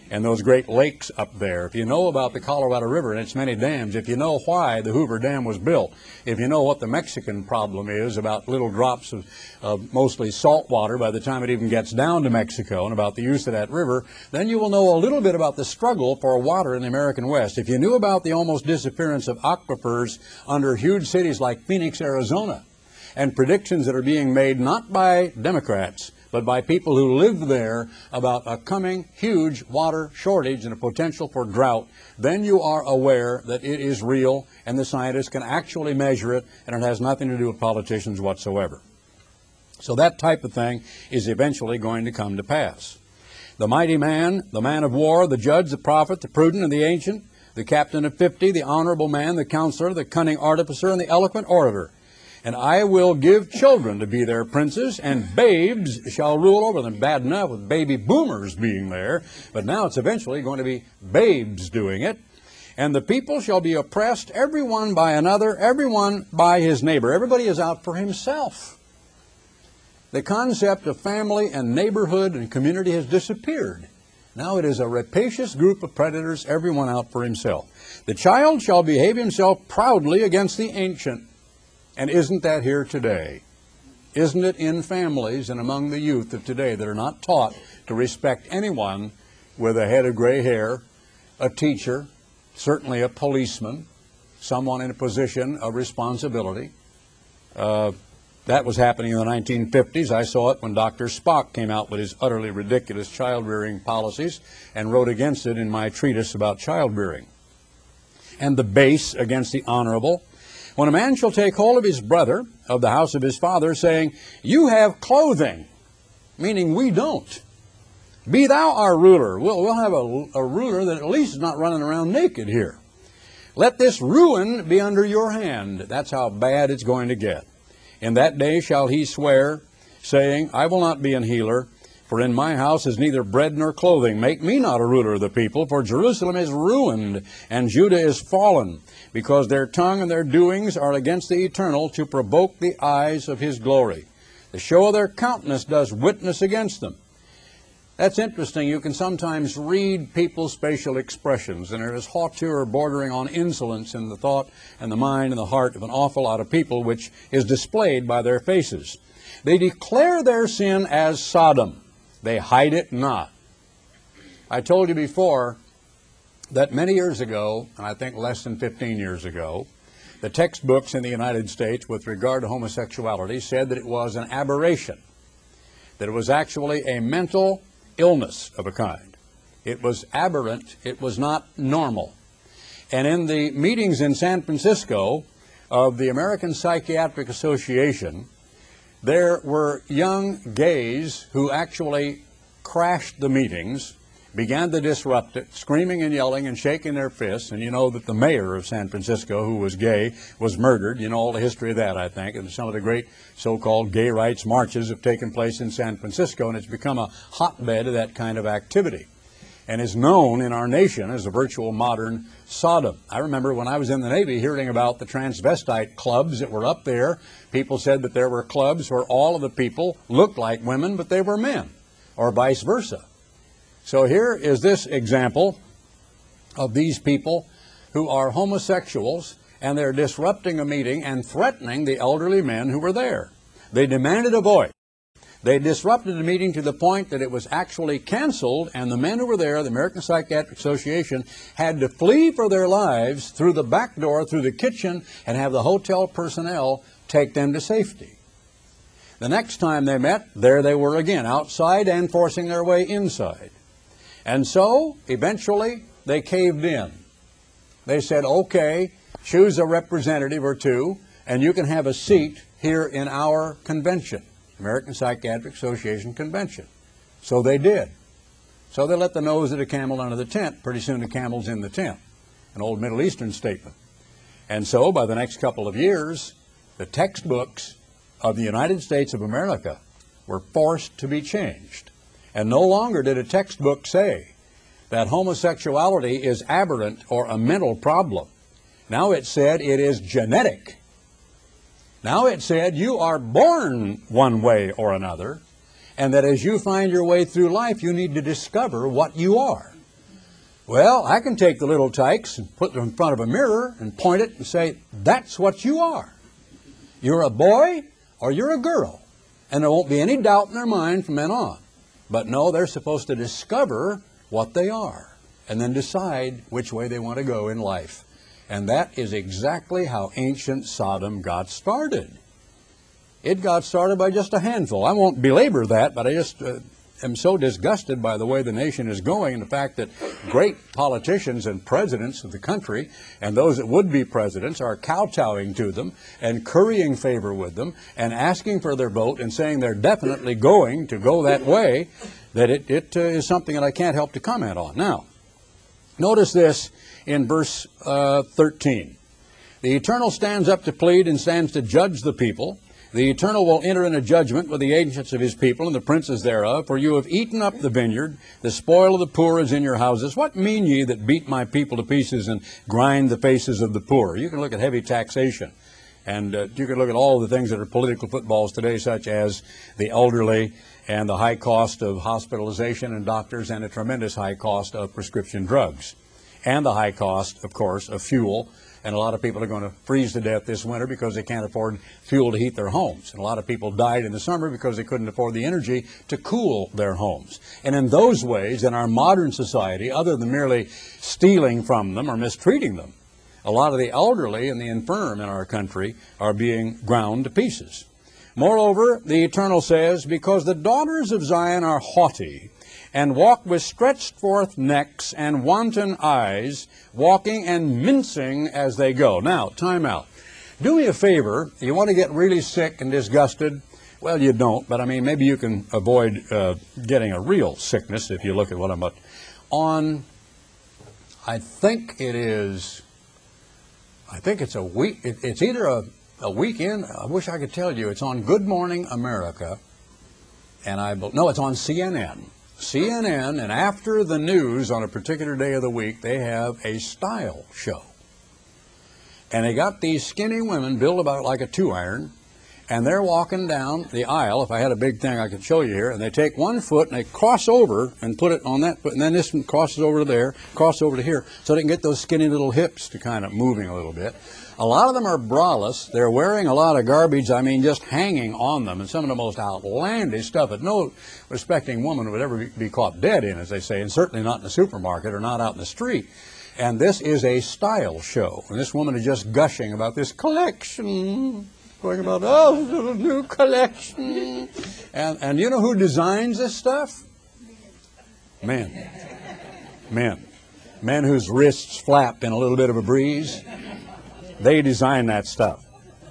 and those great lakes up there, if you know about the Colorado River and its many dams, if you know why the Hoover Dam was built, if you know what the Mexican problem is about little drops of, of mostly salt water by the time it even gets down to Mexico, and about the use of that river, then you will know a little bit about the struggle for water in the American West. If you knew about the almost disappearance of aquifers under huge cities like Phoenix, Arizona, and predictions that are being made not by Democrats, but by people who live there about a coming huge water shortage and a potential for drought, then you are aware that it is real and the scientists can actually measure it, and it has nothing to do with politicians whatsoever. So that type of thing is eventually going to come to pass. The mighty man, the man of war, the judge, the prophet, the prudent and the ancient, the captain of fifty, the honorable man, the counselor, the cunning artificer, and the eloquent orator. And I will give children to be their princes, and babes shall rule over them. Bad enough with baby boomers being there, but now it's eventually going to be babes doing it. And the people shall be oppressed, every one by another, every one by his neighbor. Everybody is out for himself. The concept of family and neighborhood and community has disappeared. Now it is a rapacious group of predators, everyone out for himself. The child shall behave himself proudly against the ancient. And isn't that here today? Isn't it in families and among the youth of today that are not taught to respect anyone with a head of gray hair, a teacher, certainly a policeman, someone in a position of responsibility? Uh, that was happening in the nineteen fifties. I saw it when Doctor Spock came out with his utterly ridiculous child-rearing policies and wrote against it in my treatise about child-rearing. And the base against the honorable. When a man shall take hold of his brother of the house of his father, saying, you have clothing, meaning we don't. Be thou our ruler. We'll, we'll have a, a ruler that at least is not running around naked here. Let this ruin be under your hand. That's how bad it's going to get. In that day shall he swear, saying, I will not be an healer, for in my house is neither bread nor clothing. Make me not a ruler of the people, for Jerusalem is ruined, and Judah is fallen, because their tongue and their doings are against the Eternal, to provoke the eyes of his glory. The show of their countenance does witness against them. That's interesting. You can sometimes read people's facial expressions, and there is hauteur bordering on insolence in the thought and the mind and the heart of an awful lot of people, which is displayed by their faces. They declare their sin as Sodom. They hide it not. I told you before that many years ago, and I think less than fifteen years ago, the textbooks in the United States with regard to homosexuality said that it was an aberration, that it was actually a mental illness of a kind. It was aberrant. It was not normal. And in the meetings in San Francisco of the American Psychiatric Association, there were young gays who actually crashed the meetings, began to disrupt it, screaming and yelling and shaking their fists. And you know that the mayor of San Francisco, who was gay, was murdered. You know all the history of that, I think. And some of the great so-called gay rights marches have taken place in San Francisco, and it's become a hotbed of that kind of activity, and is known in our nation as a virtual modern Sodom. I remember when I was in the Navy hearing about the transvestite clubs that were up there. People said that there were clubs where all of the people looked like women, but they were men, or vice versa. So here is this example of these people who are homosexuals, and they're disrupting a meeting and threatening the elderly men who were there. They demanded a voice. They disrupted the meeting to the point that it was actually canceled, and the men who were there, the American Psychiatric Association, had to flee for their lives through the back door, through the kitchen, and have the hotel personnel take them to safety. The next time they met, there they were again, outside and forcing their way inside. And so, eventually, they caved in. They said, okay, choose a representative or two, and you can have a seat here in our convention. American Psychiatric Association convention. So they did. So they let the nose of the camel under the tent. Pretty soon the camel's in the tent. An old Middle Eastern statement. And so by the next couple of years, the textbooks of the United States of America were forced to be changed. And no longer did a textbook say that homosexuality is aberrant or a mental problem. Now it said it is genetic. Now it said you are born one way or another, and that as you find your way through life, you need to discover what you are. Well, I can take the little tykes and put them in front of a mirror and point it and say, that's what you are. You're a boy or you're a girl. And there won't be any doubt in their mind from then on. But no, they're supposed to discover what they are and then decide which way they want to go in life. And that is exactly how ancient Sodom got started. It got started by just a handful. I won't belabor that, but I just uh, am so disgusted by the way the nation is going and the fact that great politicians and presidents of the country and those that would be presidents are kowtowing to them and currying favor with them and asking for their vote and saying they're definitely going to go that way, that it, it uh, is something that I can't help to comment on. Now, notice this in verse uh, thirteen. The Eternal stands up to plead and stands to judge the people. The Eternal will enter into judgment with the ancients of his people and the princes thereof, for you have eaten up the vineyard, the spoil of the poor is in your houses. What mean ye that beat my people to pieces and grind the faces of the poor? You can look at heavy taxation, and uh, you can look at all the things that are political footballs today, such as the elderly and the high cost of hospitalization and doctors and a tremendous high cost of prescription drugs, and the high cost, of course, of fuel. And a lot of people are going to freeze to death this winter because they can't afford fuel to heat their homes. And a lot of people died in the summer because they couldn't afford the energy to cool their homes. And in those ways, in our modern society, other than merely stealing from them or mistreating them, a lot of the elderly and the infirm in our country are being ground to pieces. Moreover, the Eternal says, because the daughters of Zion are haughty, and walk with stretched forth necks and wanton eyes, walking and mincing as they go. Now, time out. Do me a favor. You want to get really sick and disgusted? Well, you don't, but I mean, maybe you can avoid uh, getting a real sickness if you look at what I'm about. On, I think it is, I think it's a week, it, it's either a, a weekend, I wish I could tell you, it's on Good Morning America, and I, no, it's on C N N. C N N, and after the news on a particular day of the week, they have a style show. And they got these skinny women built about like a two-iron, and they're walking down the aisle. If I had a big thing I could show you here, and they take one foot and they cross over and put it on that foot, and then this one crosses over to there, cross over to here, so they can get those skinny little hips to kind of moving a little bit. A lot of them are braless. They're wearing a lot of garbage, I mean, just hanging on them, and some of the most outlandish stuff that no respecting woman would ever be caught dead in, as they say, and certainly not in the supermarket or not out in the street. And this is a style show. And this woman is just gushing about this collection, going about, oh, little new collection. And, and you know who designs this stuff? Men. Men. Men whose wrists flap in a little bit of a breeze. They design that stuff.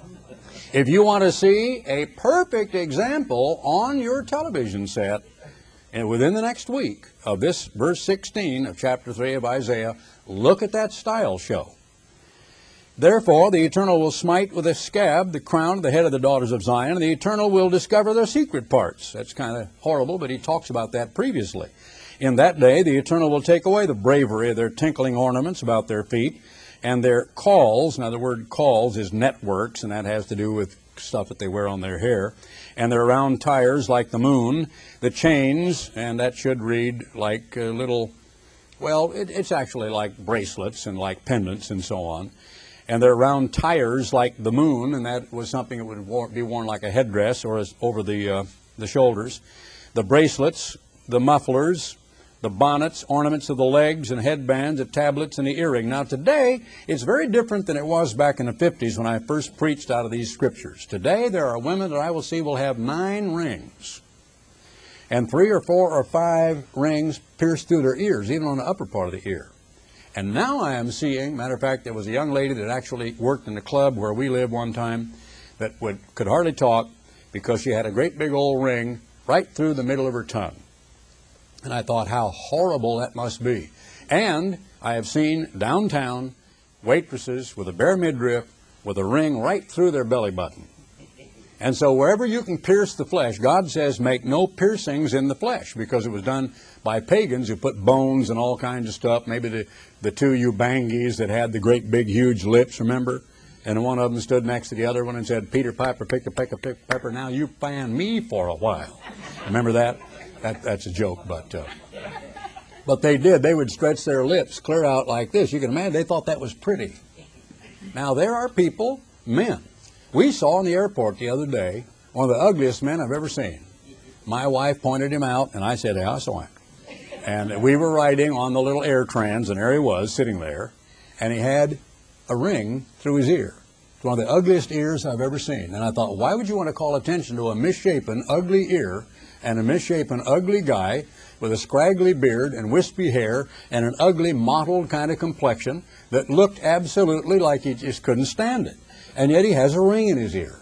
If you want to see a perfect example on your television set, and within the next week of this verse sixteen of chapter three of Isaiah, look at that style show. Therefore, the Eternal will smite with a scab the crown of the head of the daughters of Zion, and the Eternal will discover their secret parts. That's kind of horrible, but he talks about that previously. In that day, the Eternal will take away the bravery of their tinkling ornaments about their feet, and their calls. Now the word calls is networks, and that has to do with stuff that they wear on their hair. And their round tires like the moon, the chains, and that should read like uh, little, well, it, it's actually like bracelets and like pendants and so on. And their round tires like the moon, and that was something that would war- be worn like a headdress or as over the, uh, the shoulders. The bracelets, the mufflers, the bonnets, ornaments of the legs and headbands, the tablets, and the earring. Now today, it's very different than it was back in the fifties when I first preached out of these scriptures. Today, there are women that I will see will have nine rings, and three or four or five rings pierced through their ears, even on the upper part of the ear. And now I am seeing, matter of fact, there was a young lady that actually worked in the club where we lived one time that would, could hardly talk because she had a great big old ring right through the middle of her tongue. And I thought how horrible that must be. And I have seen downtown waitresses with a bare midriff with a ring right through their belly button. And so wherever you can pierce the flesh, God says make no piercings in the flesh, because it was done by pagans who put bones and all kinds of stuff. Maybe the, the two Ubangis that had the great big huge lips, remember? And one of them stood next to the other one and said, Peter Piper, pick a peck of pepper, now you fan me for a while. Remember that? That, that's a joke, but uh, But they did. They would stretch their lips clear out like this. You can imagine they thought that was pretty. Now, there are people, men. We saw in the airport the other day one of the ugliest men I've ever seen. My wife pointed him out, and I said, hey, I saw him. And we were riding on the little air trans, and there he was sitting there, and he had a ring through his ear. It's one of the ugliest ears I've ever seen. And I thought, why would you want to call attention to a misshapen, ugly ear and a misshapen, ugly guy with a scraggly beard and wispy hair and an ugly, mottled kind of complexion that looked absolutely like he just couldn't stand it? And yet he has a ring in his ear.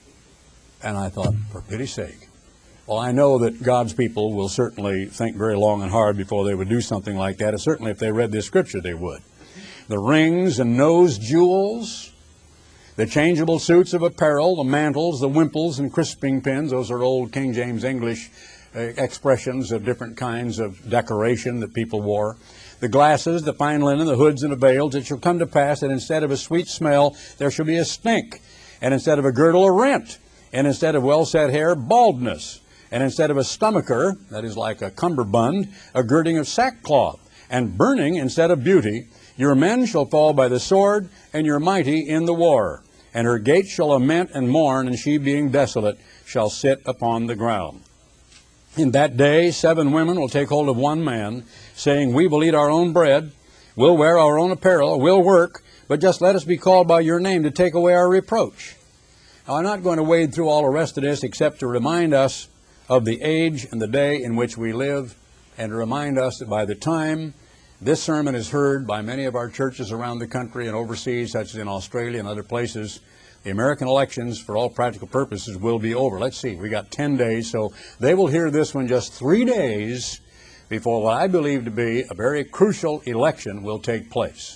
And I thought, for pity's sake. Well, I know that God's people will certainly think very long and hard before they would do something like that. And certainly if they read this scripture, they would. The rings and nose jewels, the changeable suits of apparel, the mantles, the wimples and crisping pins, those are old King James English uh, expressions of different kinds of decoration that people wore. The glasses, the fine linen, the hoods and the veils, it shall come to pass that instead of a sweet smell, there shall be a stink. And instead of a girdle, a rent. And instead of well-set hair, baldness. And instead of a stomacher, that is like a cummerbund, a girding of sackcloth. And burning instead of beauty. Your men shall fall by the sword, and your mighty in the war. And her gates shall lament and mourn, and she being desolate shall sit upon the ground. In that day seven women will take hold of one man, saying, we will eat our own bread, we'll wear our own apparel, we'll work, but just let us be called by your name to take away our reproach. Now, I'm not going to wade through all the rest of this except to remind us of the age and the day in which we live, and to remind us that by the time this sermon is heard by many of our churches around the country and overseas, such as in Australia and other places, the American elections, for all practical purposes, will be over. Let's see, we got ten days, so they will hear this one just three days before what I believe to be a very crucial election will take place.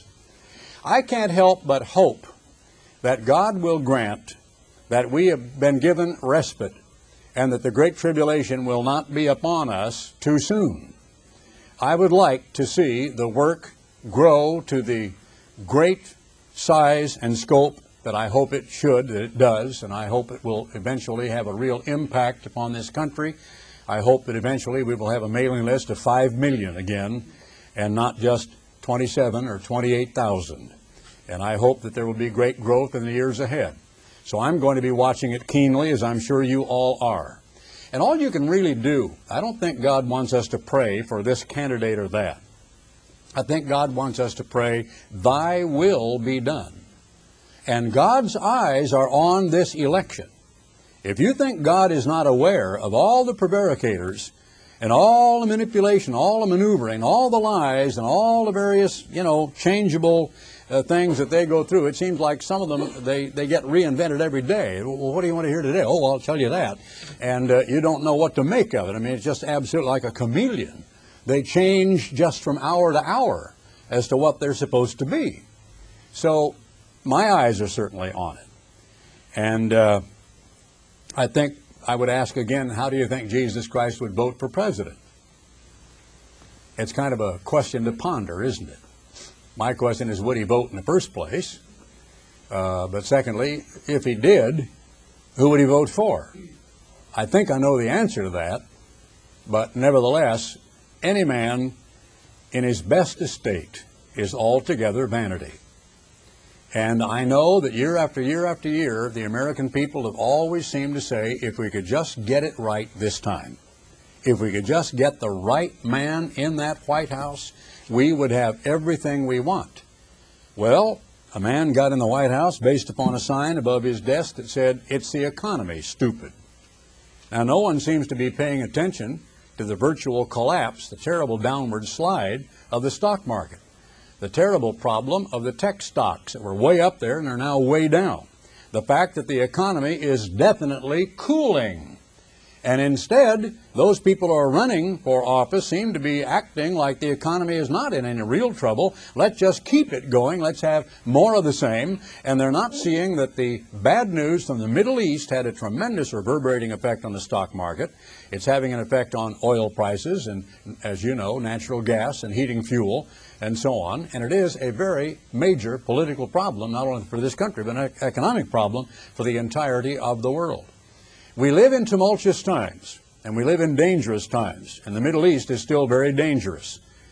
I can't help but hope that God will grant that we have been given respite and that the Great Tribulation will not be upon us too soon. I would like to see the work grow to the great size and scope that I hope it should, that it does, and I hope it will eventually have a real impact upon this country. I hope that eventually we will have a mailing list of five million again, and not just twenty-seven or twenty-eight thousand. And I hope that there will be great growth in the years ahead. So I'm going to be watching it keenly, as I'm sure you all are. And all you can really do, I don't think God wants us to pray for this candidate or that. I think God wants us to pray, thy will be done. And God's eyes are on this election. If you think God is not aware of all the prevaricators and all the manipulation, all the maneuvering, all the lies, and all the various, you know, changeable uh, things that they go through, it seems like some of them, they, they get reinvented every day. Well, what do you want to hear today? Oh, well, I'll tell you that. And uh, you don't know what to make of it. I mean, it's just absolutely like a chameleon. They change just from hour to hour as to what they're supposed to be. So my eyes are certainly on it. And uh, I think I would ask again, how do you think Jesus Christ would vote for president? It's kind of a question to ponder, isn't it? My question is, would he vote in the first place? Uh, but secondly, if he did, who would he vote for? I think I know the answer to that, but nevertheless, any man in his best estate is altogether vanity. And I know that year after year after year, the American people have always seemed to say, if we could just get it right this time, if we could just get the right man in that White House, we would have everything we want. Well, a man got in the White House based upon a sign above his desk that said, it's the economy, stupid. Now, no one seems to be paying attention to the virtual collapse, the terrible downward slide of the stock market. The terrible problem of the tech stocks that were way up there and are now way down. The fact that the economy is definitely cooling. And instead, those people who are running for office seem to be acting like the economy is not in any real trouble. Let's just keep it going. Let's have more of the same. And they're not seeing that the bad news from the Middle East had a tremendous reverberating effect on the stock market. It's having an effect on oil prices and, as you know, natural gas and heating fuel and so on. And it is a very major political problem, not only for this country, but an economic problem for the entirety of the world. We live in tumultuous times, and we live in dangerous times, and the Middle East is still very dangerous.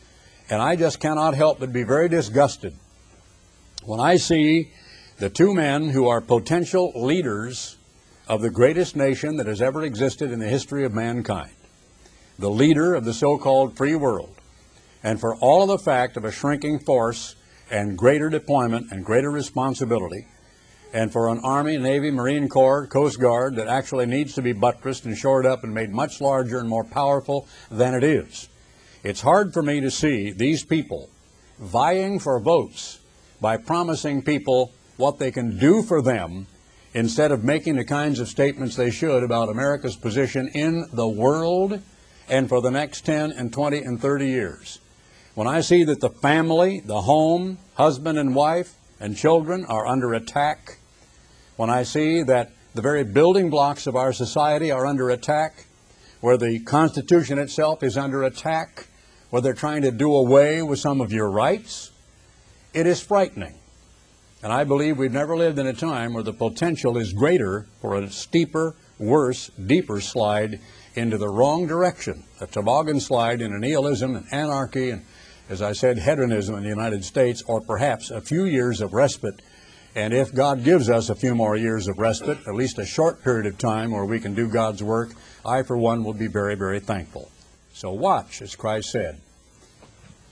And I just cannot help but be very disgusted when I see the two men who are potential leaders of the greatest nation that has ever existed in the history of mankind, the leader of the so-called free world, and for all of the fact of a shrinking force and greater deployment and greater responsibility, and for an Army, Navy, Marine Corps, Coast Guard that actually needs to be buttressed and shored up and made much larger and more powerful than it is. It's hard for me to see these people vying for votes by promising people what they can do for them instead of making the kinds of statements they should about America's position in the world and for the next ten and twenty and thirty years. When I see that the family, the home, husband and wife and children are under attack, when I see that the very building blocks of our society are under attack, where the Constitution itself is under attack, where they're trying to do away with some of your rights, it is frightening. And I believe we've never lived in a time where the potential is greater for a steeper, worse, deeper slide into the wrong direction, a toboggan slide into nihilism and anarchy and, as I said, hedonism in the United States, or perhaps a few years of respite. And if God gives us a few more years of respite, at least a short period of time where we can do God's work, I, for one, will be very, very thankful. So watch, as Christ said.